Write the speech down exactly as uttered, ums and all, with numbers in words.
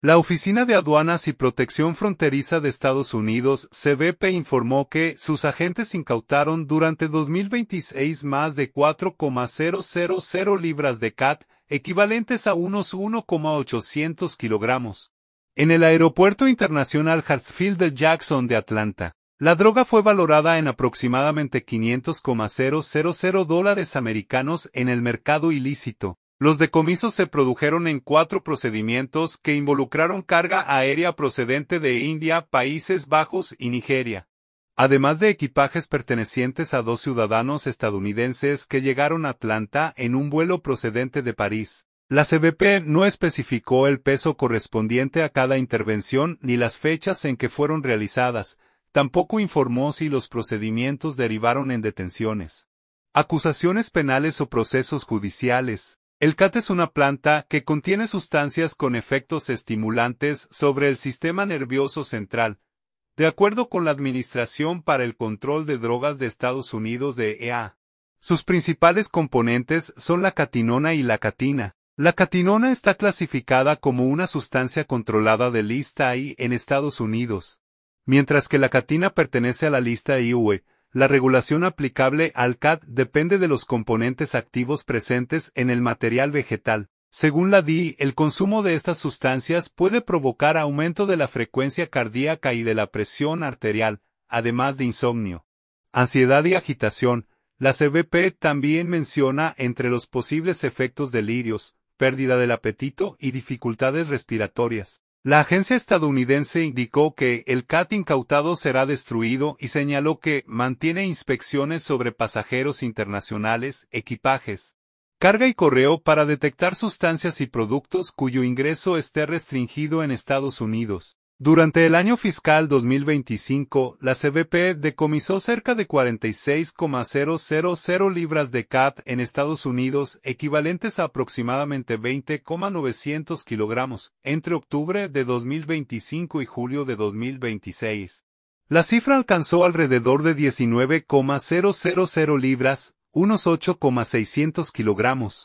La Oficina de Aduanas y Protección Fronteriza de Estados Unidos, C B P, informó que sus agentes incautaron durante dos mil veintiséis más de cuatro coma cero cero cero libras de cat, equivalentes a unos uno coma ochocientos kilogramos. En el Aeropuerto Internacional Hartsfield-Jackson de Atlanta, la droga fue valorada en aproximadamente quinientos coma cero cero cero dólares americanos en el mercado ilícito. Los decomisos se produjeron en cuatro procedimientos que involucraron carga aérea procedente de India, Países Bajos y Nigeria, además de equipajes pertenecientes a dos ciudadanos estadounidenses que llegaron a Atlanta en un vuelo procedente de París. La C B P no especificó el peso correspondiente a cada intervención ni las fechas en que fueron realizadas, tampoco informó si los procedimientos derivaron en detenciones, acusaciones penales o procesos judiciales. El cat es una planta que contiene sustancias con efectos estimulantes sobre el sistema nervioso central, de acuerdo con la Administración para el Control de Drogas de Estados Unidos D E A. Sus principales componentes son la catinona y la catina. La catinona está clasificada como una sustancia controlada de lista I en Estados Unidos, mientras que la catina pertenece a la lista I U E. La regulación aplicable al cat depende de los componentes activos presentes en el material vegetal. Según la D I, el consumo de estas sustancias puede provocar aumento de la frecuencia cardíaca y de la presión arterial, además de insomnio, ansiedad y agitación. La C B P también menciona entre los posibles efectos delirios, pérdida del apetito y dificultades respiratorias. La agencia estadounidense indicó que el cat incautado será destruido y señaló que mantiene inspecciones sobre pasajeros internacionales, equipajes, carga y correo para detectar sustancias y productos cuyo ingreso esté restringido en Estados Unidos. Durante el año fiscal dos mil veinticinco, la C B P decomisó cerca de cuarenta y seis coma cero cero cero libras de cat en Estados Unidos, equivalentes a aproximadamente veinte coma novecientos kilogramos, entre octubre de dos mil veinticinco y julio de dos mil veintiséis. La cifra alcanzó alrededor de diecinueve coma cero cero cero libras, unos ocho coma seiscientos kilogramos.